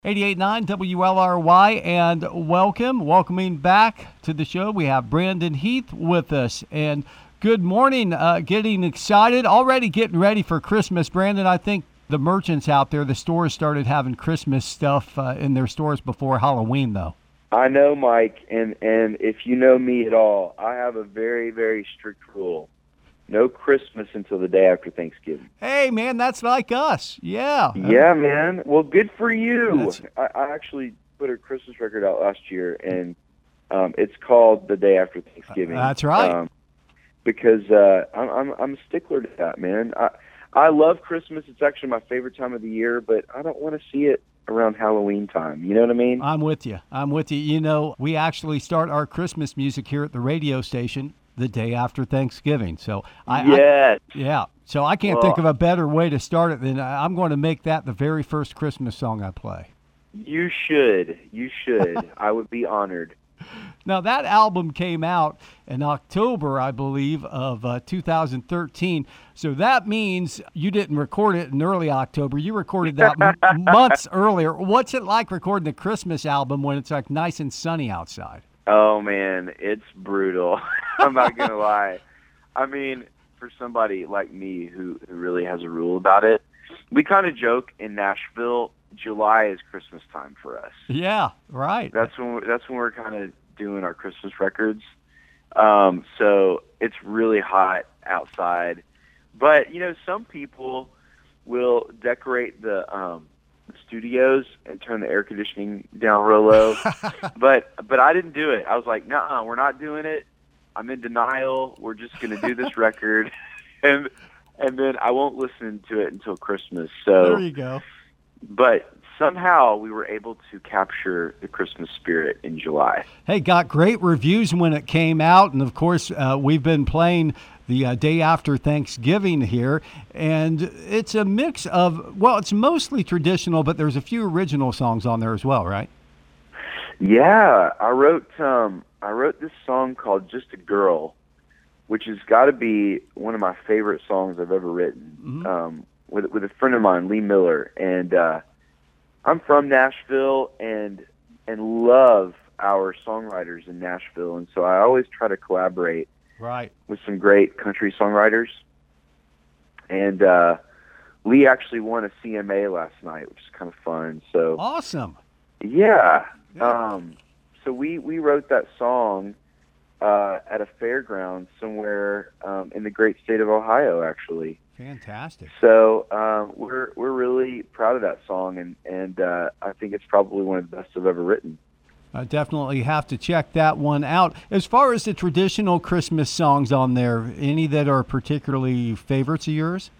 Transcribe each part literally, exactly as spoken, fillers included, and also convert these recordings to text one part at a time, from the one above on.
eighty-eight point nine W L R Y, and welcome, welcoming back to the show. We have Brandon Heath with us, and good morning. Uh, getting excited, already getting ready for Christmas. Brandon, I think the merchants out there, the stores started having Christmas stuff uh, in their stores before Halloween, though. I know, Mike, and, and if you know me at all, I have a very, very strict rule. No Christmas until the day after Thanksgiving. Hey, man, that's like us. Yeah. Yeah, man. Well, good for you. That's... I, I actually put a Christmas record out last year, and um, it's called The Day After Thanksgiving. That's right. Um, because uh, I'm, I'm I'm a stickler to that, man. I I love Christmas. It's actually my favorite time of the year, but I don't want to see it around Halloween time. You know what I mean? I'm with you. I'm with you. You know, we actually start our Christmas music here at the radio station the day after Thanksgiving. So I, yes. I yeah. So I can't well, think of a better way to start it than I'm going to make that the very first Christmas song I play. You should. You should. I would be honored. Now, that album came out in October, I believe, of uh, two thousand thirteen. So that means you didn't record it in early October. You recorded that m- months earlier. What's it like recording a Christmas album when it's like nice and sunny outside? Oh, man, it's brutal. I'm not going to lie. I mean, for somebody like me who, who really has a rule about it, we kind of joke in Nashville, July is Christmas time for us. Yeah, right. That's when we're, that's when we're kind of doing our Christmas records. Um, so it's really hot outside. But, you know, some people will decorate the um, studios and turn the air conditioning down real low. but but I didn't do it. I was like, nah, we're not doing it. I'm in denial. We're just going to do this record. and and then I won't listen to it until Christmas. So there you go. But somehow we were able to capture the Christmas spirit in July. Hey, got great reviews when it came out. And, of course, uh, we've been playing the uh, day after Thanksgiving here. And it's a mix of, well, it's mostly traditional, but there's a few original songs on there as well, right? Yeah. I wrote, um, I wrote this song called Just a Girl, which has got to be one of my favorite songs I've ever written. Mm-hmm. Um, with with a friend of mine, Lee Miller, and uh, I'm from Nashville and and love our songwriters in Nashville, and so I always try to collaborate right with some great country songwriters. And uh, Lee actually won a C M A last night, which is kind of fun. So awesome. Yeah. yeah. Um, so we we wrote that song uh, at a fairground somewhere um, in the great state of Ohio, actually. Fantastic. So um, we're we're really proud of that song, and and uh, I think it's probably one of the best I've ever written. I definitely have to check that one out. As far as the traditional Christmas songs on there, any that are particularly favorites of yours?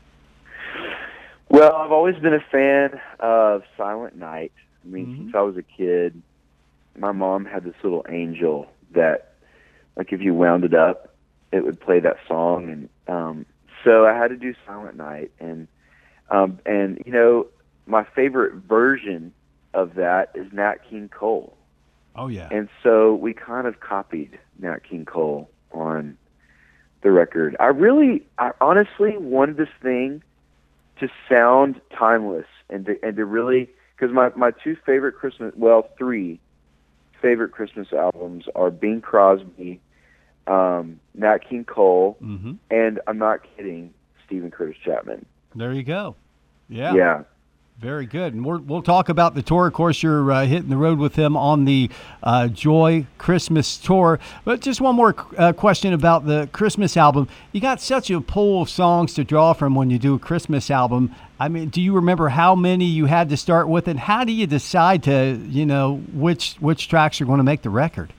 Well, I've always been a fan of Silent Night. I mean, mm-hmm. since I was a kid, my mom had this little angel that, like, if you wound it up, it would play that song, and um, so I had to do Silent Night, and um, and you know, my favorite version of that is Nat King Cole. Oh yeah. And so we kind of copied Nat King Cole on the record. I really, I honestly wanted this thing to sound timeless and to, and to really, because my my two favorite Christmas, well, three favorite Christmas albums are Bing Crosby, Um, Nat King Cole, mm-hmm. and I'm not kidding, Stephen Curtis Chapman. There you go. Yeah. Yeah. Very good. And we're, we'll talk about the tour. Of course, you're uh, hitting the road with him on the uh, Joy Christmas Tour. But just one more uh, question about the Christmas album. You got such a pool of songs to draw from when you do a Christmas album. I mean, do you remember how many you had to start with? And how do you decide to, you know, which which tracks are going to make the record?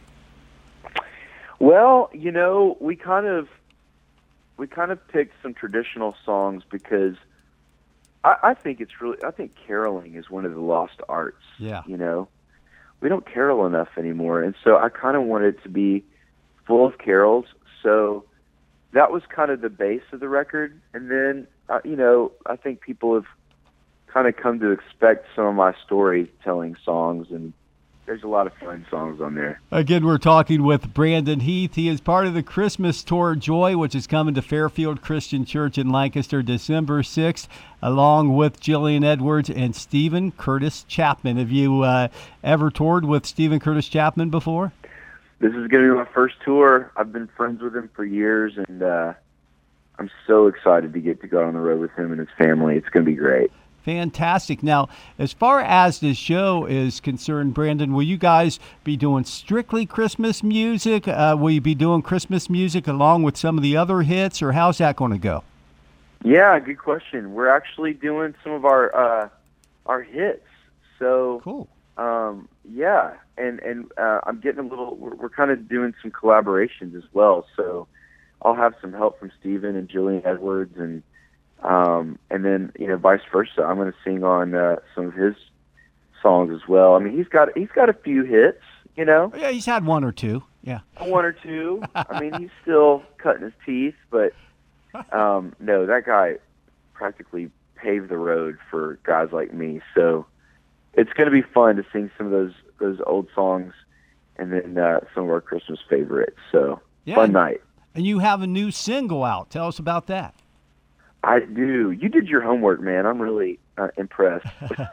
Well, you know, we kind of we kind of picked some traditional songs because I, I think it's really I think caroling is one of the lost arts. Yeah. You know, we don't carol enough anymore, and so I kind of wanted it to be full of carols. So that was kind of the base of the record, and then uh, you know, I think people have kind of come to expect some of my storytelling songs and there's a lot of fun songs on there. Again, we're talking with Brandon Heath. He is part of the Christmas Tour Joy, which is coming to Fairfield Christian Church in Lancaster December sixth, along with Jillian Edwards and Stephen Curtis Chapman. Have you uh, ever toured with Stephen Curtis Chapman before? This is going to be my first tour. I've been friends with him for years, and uh, I'm so excited to get to go on the road with him and his family. It's going to be great. Fantastic. Now, as far as this show is concerned, Brandon, will you guys be doing strictly Christmas music? Uh, will you be doing Christmas music along with some of the other hits, or how's that going to go? Yeah, good question. We're actually doing some of our uh, our hits. So cool. Um, yeah, and and uh, I'm getting a little. We're, we're kind of doing some collaborations as well. So I'll have some help from Stephen and Jillian Edwards, and um, and then you know vice versa. I'm going to sing on uh, some of his songs as well. I mean, he's got he's got a few hits. You know, yeah, he's had one or two. Yeah, one or two. I mean, he's still cutting his teeth, but um, no, that guy practically paved the road for guys like me. So it's going to be fun to sing some of those those old songs, and then uh, some of our Christmas favorites. So yeah, fun night. And you have a new single out. Tell us about that. I do. You did your homework, man. I'm really uh, impressed.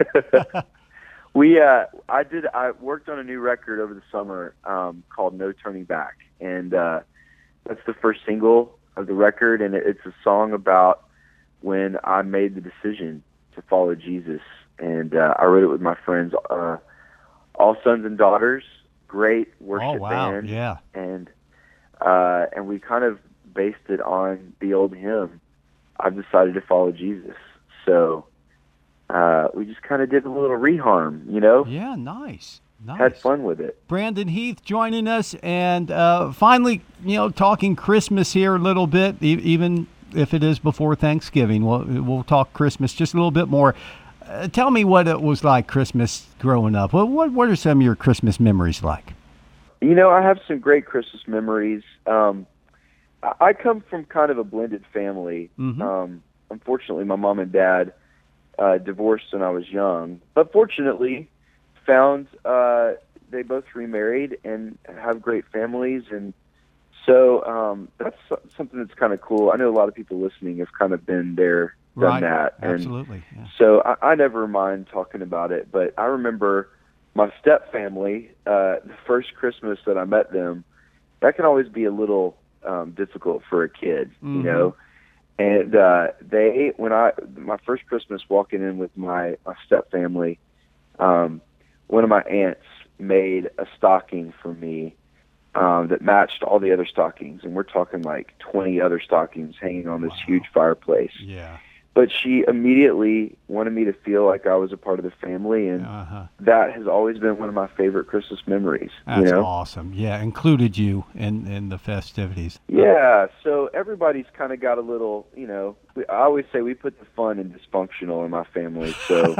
we, uh, I did. I worked on a new record over the summer um, called "No Turning Back," and uh, that's the first single of the record, and it's a song about when I made the decision to follow Jesus. And uh, I wrote it with my friends, uh, All Sons and Daughters, great worship oh, wow. band. Yeah. And uh, and we kind of based it on the old hymn, I've decided to follow Jesus. So uh, we just kind of did a little reharm, you know? Yeah, nice. Nice. Had fun with it. Brandon Heath joining us, and uh, finally, you know, talking Christmas here a little bit, e- even if it is before Thanksgiving. We'll, we'll talk Christmas just a little bit more. Uh, tell me what it was like Christmas growing up. What, what what are some of your Christmas memories like? You know, I have some great Christmas memories. Um, I, I come from kind of a blended family. Mm-hmm. Um, unfortunately, my mom and dad uh, divorced when I was young, but fortunately found uh, they both remarried and have great families. And so um, that's something that's kind of cool. I know a lot of people listening have kind of been there, done right. that. And absolutely. Yeah. so I, I never mind talking about it, but I remember my step family, uh, the first Christmas that I met them, that can always be a little um, difficult for a kid, mm-hmm. you know? And uh, they, when I, my first Christmas walking in with my, my step family, um, one of my aunts made a stocking for me um, that matched all the other stockings. And we're talking like twenty other stockings hanging on this wow. huge fireplace. Yeah. But she immediately wanted me to feel like I was a part of the family, and uh-huh. that has always been one of my favorite Christmas memories. That's you know? awesome. Yeah, included you in, in the festivities. Yeah, so everybody's kind of got a little, you know, we, I always say we put the fun in dysfunctional in my family. So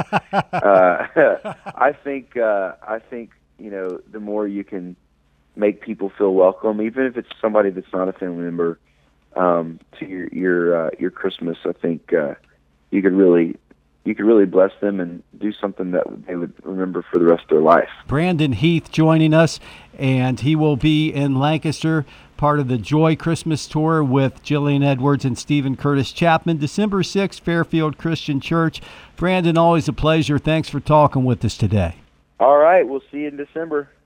uh, I think, uh, I think, you know, the more you can make people feel welcome, even if it's somebody that's not a family member, um, to your your uh, your Christmas, I think uh, you could really you could really bless them and do something that they would remember for the rest of their life. Brandon Heath joining us, and he will be in Lancaster, part of the Joy Christmas Tour with Jillian Edwards and Stephen Curtis Chapman, December sixth, Fairfield Christian Church. Brandon, always a pleasure. Thanks for talking with us today. All right, we'll see you in December.